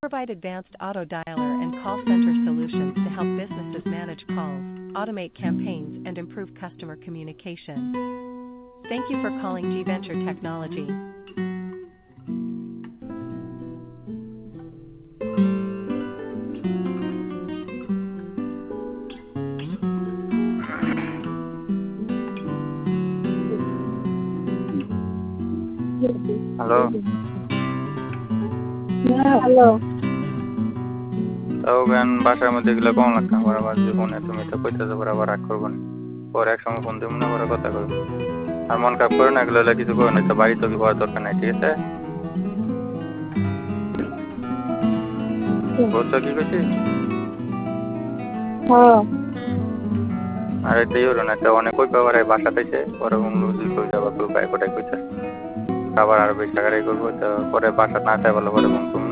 provide advanced auto dialer and call center solutions to help businesses manage calls, automate campaigns, and improve customer communication. Thank you for calling G-Venture Technology. Hello. হ্যাঁ, hello. তাও গান বাসার মধ্যে গেলে কম লাগতাম আবার যে ফোনে তুমি তো কইতেছো পরে আবার রাগ করবো না পরে এক সময় ফোন দিব না পরে কথা কইব আর মন খারাপ করে না এগুলো কিছু করে না তো বাড়ি তো কি হওয়ার দরকার নাই ঠিক আছে বুঝছো কি কইছি হ্যাঁ। আর এটাই হলো না তো অনেক কই পাবার বাসা থেকে পরে কই যাবা কই বাইক ওটাই কইতে আবার আরো বেশি টাকা করবো তো পরে বাসা না চাই ভালো পরে ফোন